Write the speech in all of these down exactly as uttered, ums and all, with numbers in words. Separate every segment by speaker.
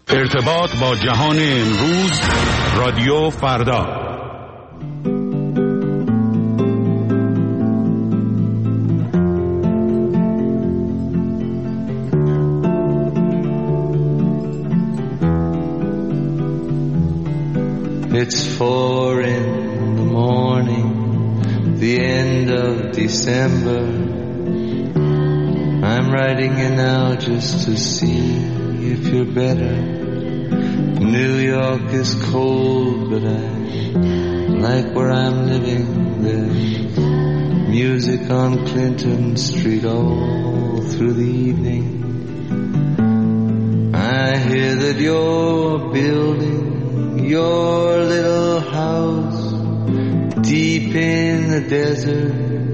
Speaker 1: ارتباط با جهان امروز، رادیو فردا.
Speaker 2: It's four in the morning, the end of December. I'm writing you now just to see if you're better. New York is cold, but I like where I'm living. There's music on Clinton Street all through the evening. I hear that you're building your little house deep in the desert.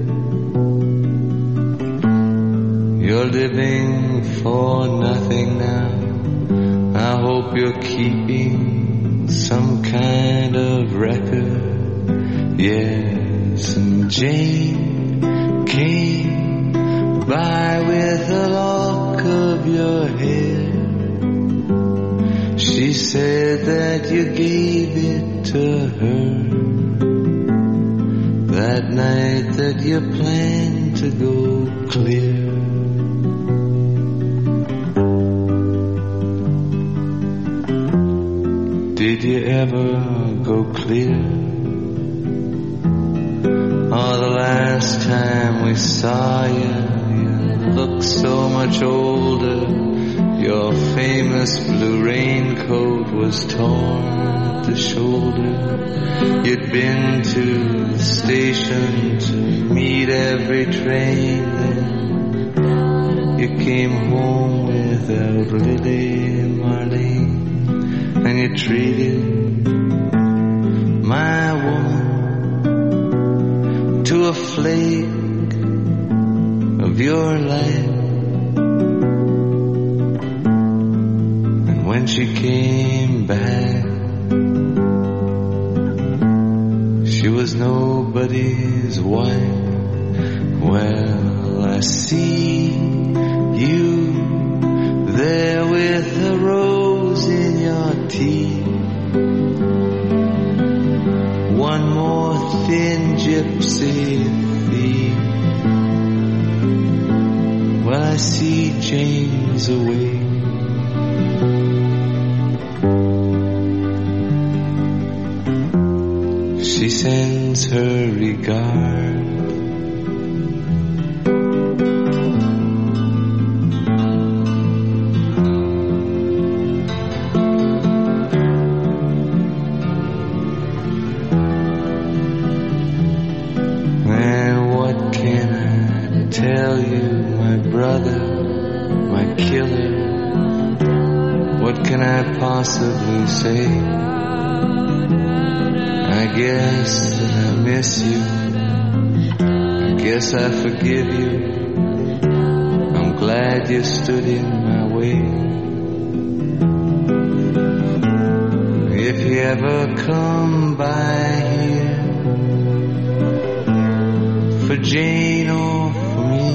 Speaker 2: You're living for nothing now. I hope you're keeping some kind of record. Yes, and Jane came by with a lock of your hair. She said that you gave it to her that night that you planned to go clear. Did you ever go clear? Oh, the last time we saw you, you looked so much older. Your famous blue raincoat was torn at the shoulder. You'd been to the station to meet every train. Then you came home without Lily Marlene. And you treated my woman to a flake of your life. And when she came back, she was nobody's wife. Well, I see you there with a rose in your teeth. One more thin gypsy thief. Well, I see James away. She sends her regard. Possibly say, I guess that I miss you. I guess I forgive you. I'm glad you stood in my way. If you ever come by here for Jane or for me,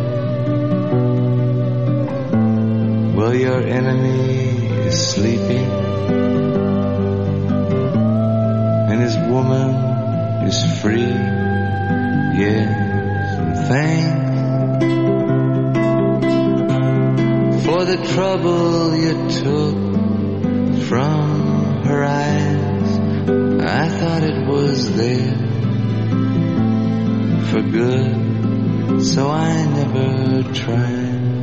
Speaker 2: well, your enemy is sleeping and his woman is free. Yes, and thanks for the trouble you took from her eyes. I thought it was there for good, so I never tried.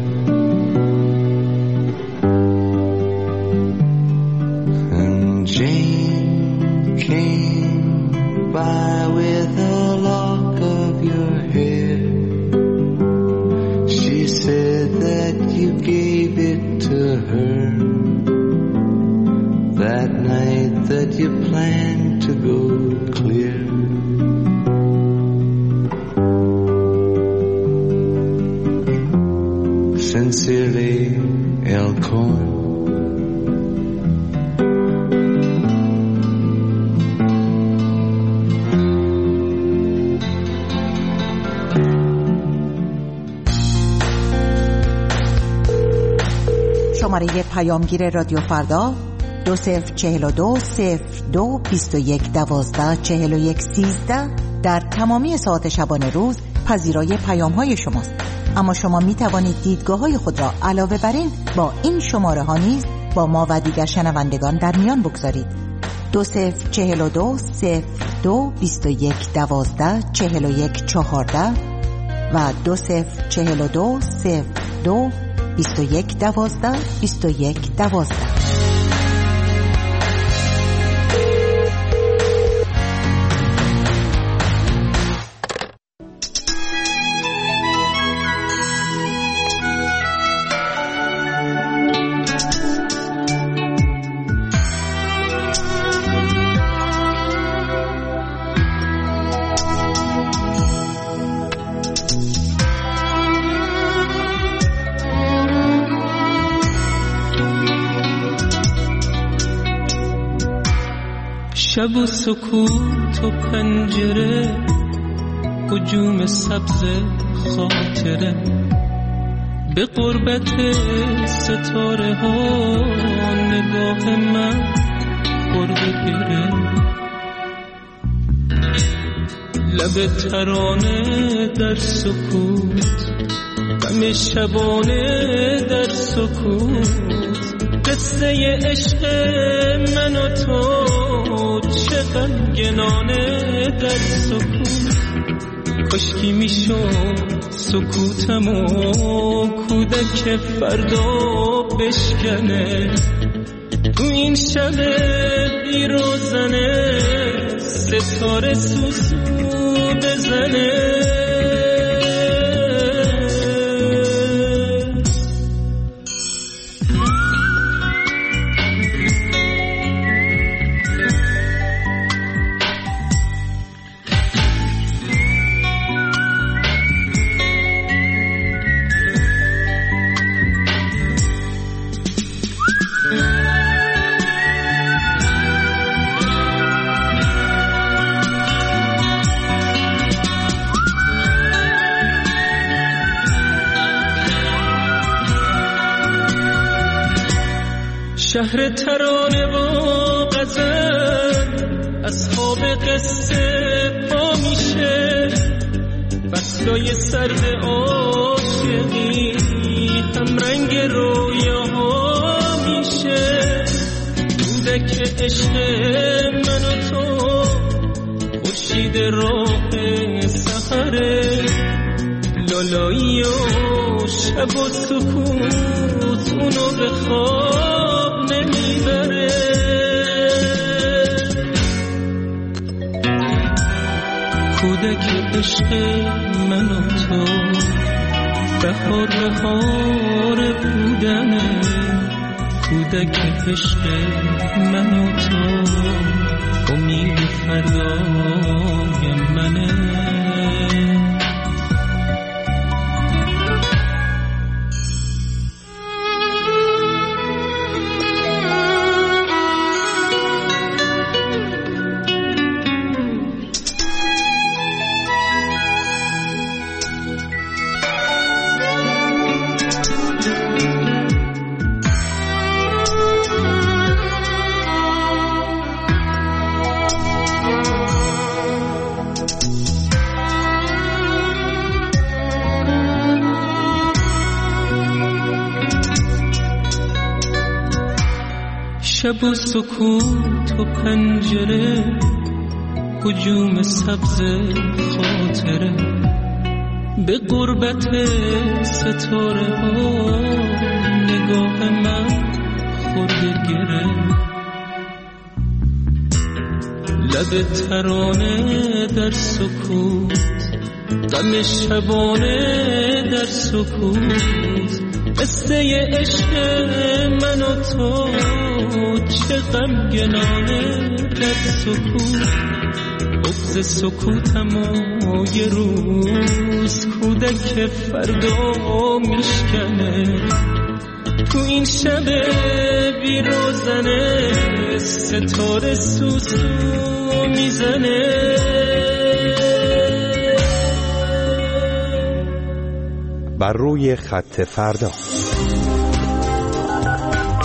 Speaker 2: Jane came by with a lock of your hair. She said that you gave it to her that night that you planned to go clear. Sincerely, Elkhorn.
Speaker 3: شماره شماره پیامگیر رادیو فردا دو صفر چهل و دو صفر دو بیست و یک دوازده چهل و یک سیزده در تمامی ساعت شبانه روز پذیرای پیام های شماست. اما شما می توانید دیدگاه های خود را علاوه بر این با این شماره ها نیز با ما و دیگر شنوندگان در میان بگذارید. دو صفر چهل و دو صفر دو بیست و یک دوازده چهل و یک چهارده و دو صفر چهل و دو صفر دو بیست و یک دوازده بیست و یک دوازده.
Speaker 4: شب و سکوت و پنجره هجوم سبز خاطره به قربت ستاره ها نگاه من خورده گره لب ترانه در سکوت غم شبانه در سکوت قصه عشق من و تو چه غمگنانه در سکوت کاشکی میشد سکوتمو کودک فردا بشکنه تو این شب بی روزنه ستاره سوسو بزنه شهر ترانه و غزل از خواب قصه پا میشه فصلای سرد عاشقی هم رنگ رویاها میشه دودک عشق من و تو خورشید راه سحره لالایی و شب و سکوت اونو به خواب نمیبره کودک عشق من و تو بهار بهار بودنه کودک عشق من و تو امید فردای منه شب و سکوت و پنجره هجوم سبز خاطره به قربت ستاره ها نگاه من خورده گره لب ترانه در سکوت غم شبانه در سکوت قصه عشق من و تو چه غمگنانه در سکوت بغض سکوتمو یه روز کودک فردا میشکنه تو این شب بی روزنه ستاره سوسو میزنه
Speaker 1: بر روی خط فردا.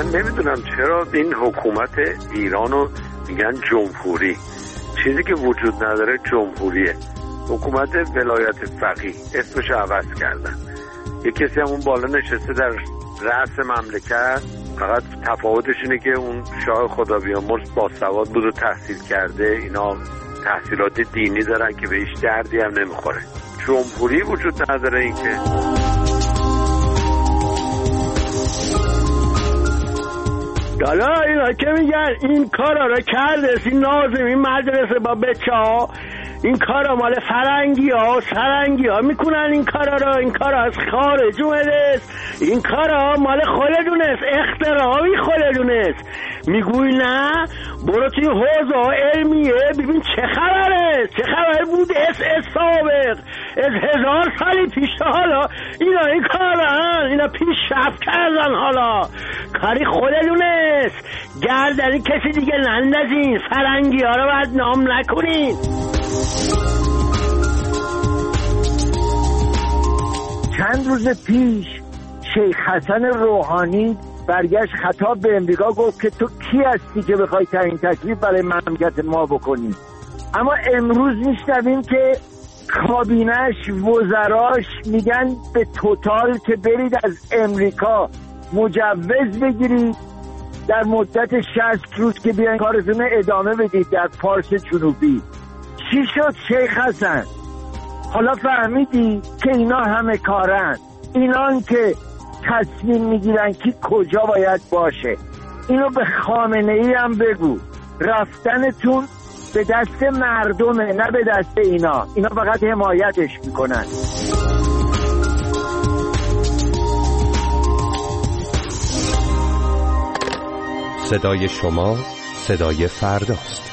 Speaker 5: نمیدونم چرا این حکومت ایرانو میگن جمهوری. چیزی که وجود نداره جمهوریه. حکومت ولایت فقیه اسمش عوض کردن. یه کسی هم اون بالا نشسته در رأس مملکت، فقط تفاوتش اینه که اون شاه خدا بیامرز باسواد بود و تحصیل کرده، اینا تحصیلات دینی دارن که به هیچ دردی هم نمیخوره. جمهوری وجود نداره. این که
Speaker 6: حالا اینا که میگن این کارا رو کرده این ناظم این مدرسه با بچه ها، این کارا مال فرنگی ها و سرنگی ها میکنن این کارا رو، این کارا از خارج اومده، این کارا مال خودتون است، اختراعی خودتون است. میگوی نه برو توی حوزه علمیه ببین چه خبره، چه خبر بود اس اس سابق از هزار سالی پیش. حالا اینا این کارن، اینا پیشرفت کردن، حالا کاری خودتون است. گردنی کسی دیگه نندازین، فرنگی ها رو باید نام نکنین.
Speaker 7: چند روز پیش شیخ حسن روحانی برگشت خطاب به امریکا گفت که تو کی هستی که بخوای تعیین تکلیف برای مملکت ما بکنی. اما امروز میشنویم که کابینش وزراش میگن به توتال که برید از امریکا مجوز بگیرید در مدت شصت روز که بیاین کارتون ادامه بدید در فارس جنوبی. چی شد شیخ حسن؟ حالا فهمیدی که اینا همه کارن، اینان که تصمیم میگیرن که کجا باید باشه. اینو به خامنه ای هم بگو رفتنتون به دست مردمه نه به دست اینا، اینا فقط حمایتش میکنن.
Speaker 8: صدای شما صدای فرداست.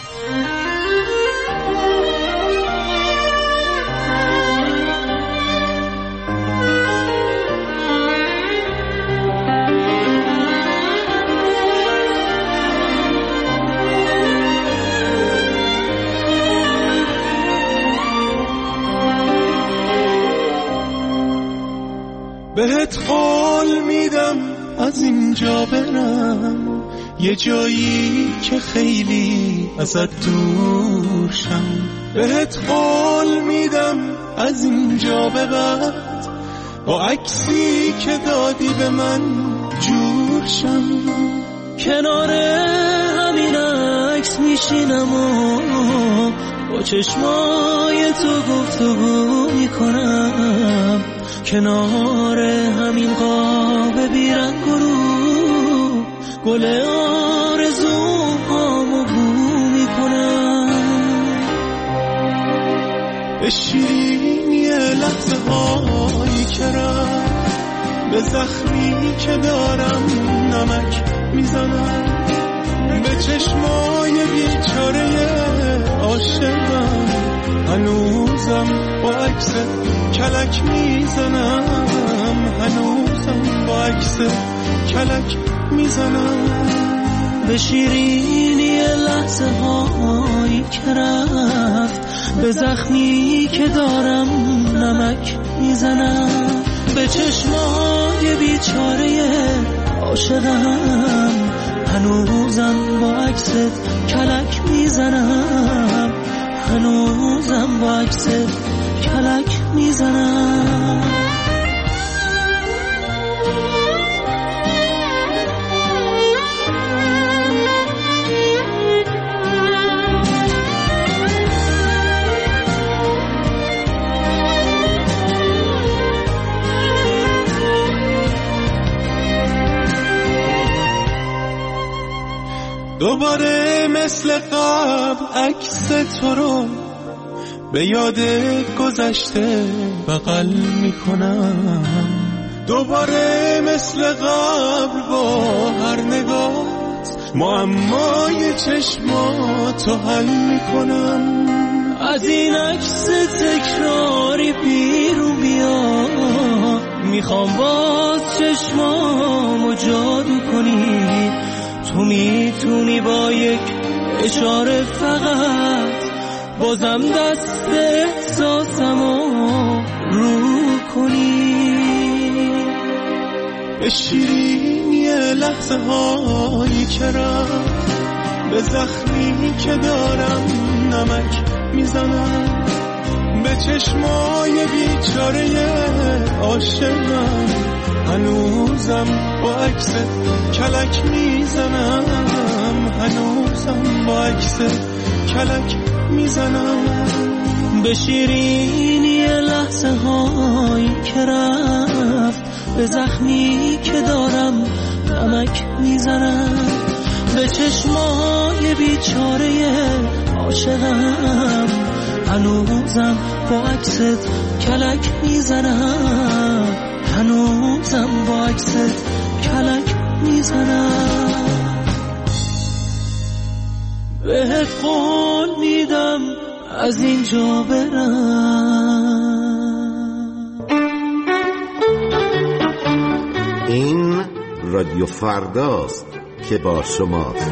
Speaker 4: بهت قول میدم از اینجا برم یه جایی که خیلی ازت دور شم. بهت قول میدم از اینجا به بعد با عکسی که دادی به من جور شم. کنار همین عکس میشینم و با چشمای تو گفتگو میکنم. کنار همین قاب بیرنگ و رو گل آرزوهامو بو میکنم. به شیرینی لحظه هایی که رفت، به زخمی که دارم نمک میزنم. به چشمای بیچاره عاشقم هنوزم با عکس کلک میزنم. هنوزم با عکس کلک میزنم. به شیرینی لحظه هایی که رفت، به زخمی که دارم نمک میزنم. به چشمای بیچاره عاشقم هنوزم با عکس کلک میزنم. هنوزم با عکس کلک میزنم. دوباره مثل قبل عکس تو رو به یاد گذشته بغل میکنم. دوباره مثل قبل با هر نگات معمای چشماتو حل میکنم. از این عکس تکراری بیرون بیا، میخوام باز چشمامو جادو کنی. تو میتونی با یک اشاره فقط بازم دست احساسمو رو کنی. به شیرینی لحظه هایی که رفت، به زخمی که دارم نمک میزنم، به چشمای بیچاره عاشقم هنوزم با عکست کلک میزنم، هنوزم با عکست کلک میزنم.
Speaker 9: به شیرینی لحظه هایی که رفت، به زخمی که دارم نمک میزنم، به چشمای بیچاره عاشقم هنوزم با عکست کلک میزنم، هنوزم با عکست کلک میزنم. بهت قول میدم از اینجا برم.
Speaker 10: این رادیو فرداست که با شماست.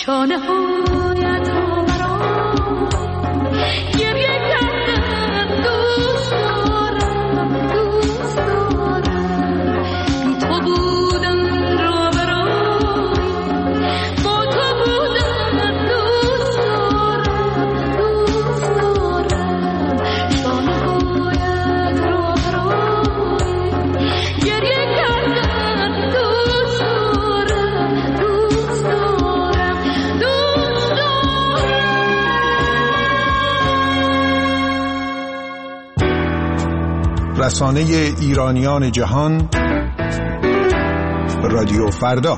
Speaker 11: شانه هایت رو برام گریه کردم دوست دارم دوست دارم بی تو بودم رو برام با تو بودم دوست دارم دوست دارم شانه هایت رو برام گریه کردم دوست دارم دوست دارم دوست دارم.
Speaker 12: رسانه ایرانیان جهان، رادیو فردا.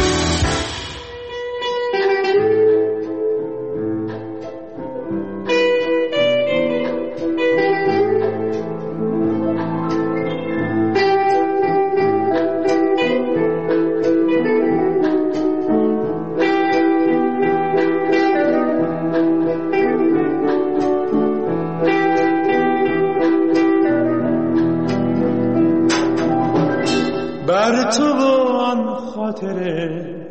Speaker 4: بر تو و آن خاطر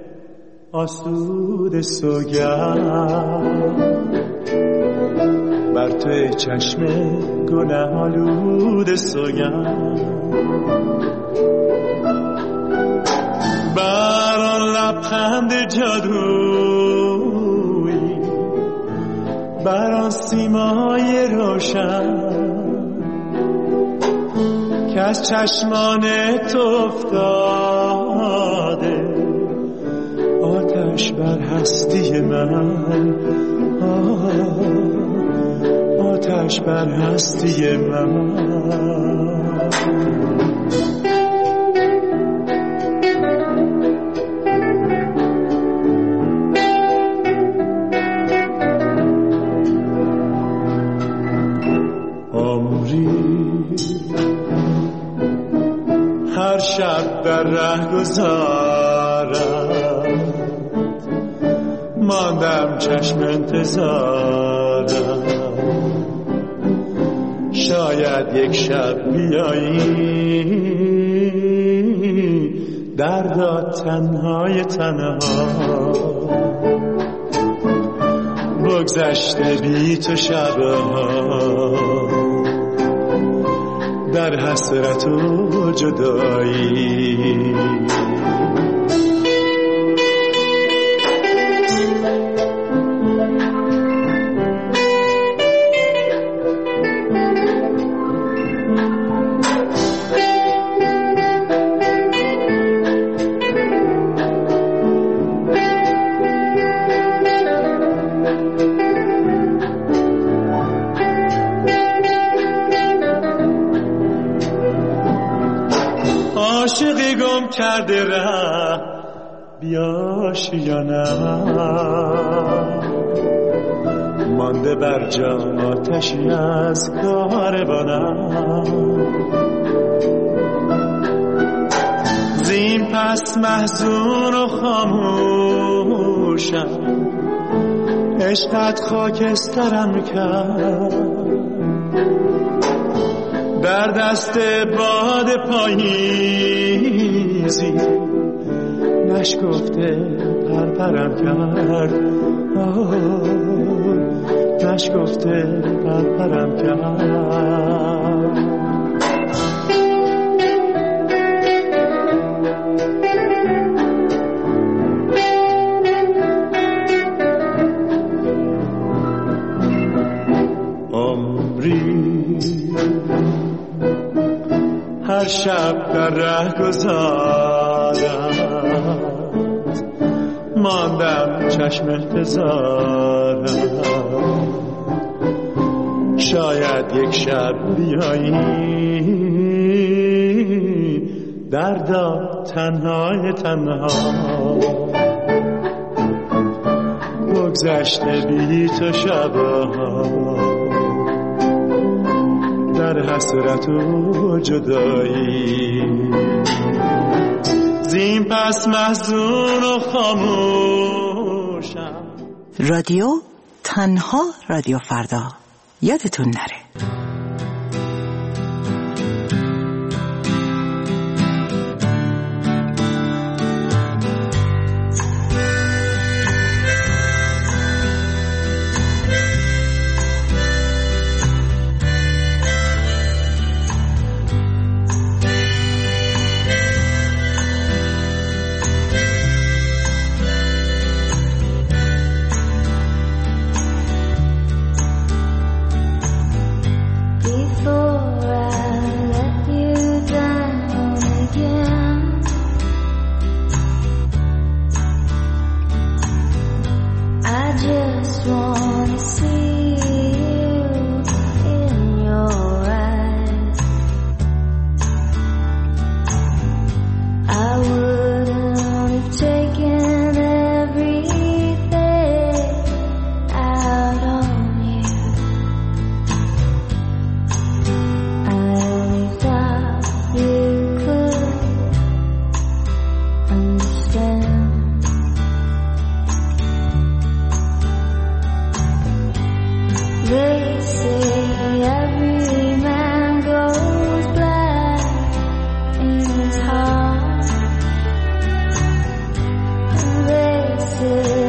Speaker 4: آسود سوگند، بر تو چشم گناه آلود سوگند، بر آن لبخند جادویی، بر آن سیمای روشن که از چشمان تو افتاده، آتش بر هستی من، آتش بر هستی من. هر شب در ره گذارم، ماندم چشم انتظارم، شاید یک شب بیایی دردا تنهای تنها، بگذشته بی تو شبها در حسرت و جدایی. عاشقی گم کرده ره بیاشی یا نه، مانده بر جان آتشی از کاروانم، زین پس محزون و خاموشم، عشقت خاکسترم کرد، در دست باد پاییزی نشکفته پرپرم کرد، نشکفته پرپرم کرد. هر شب در ره گذارم، ماندم چشم انتظارم، شاید یک شب بیایی دردا تنهای تنها، بگذشته بی تو شبها در حسرت و جدایی، زین پس محزون و خاموشم.
Speaker 3: رادیو تنها، رادیو فردا، یادتون نره.
Speaker 11: wanna see you in your eyes. I wouldn't have taken everything out on you. I only thought you could understand. They say every man goes black in his heart, and they say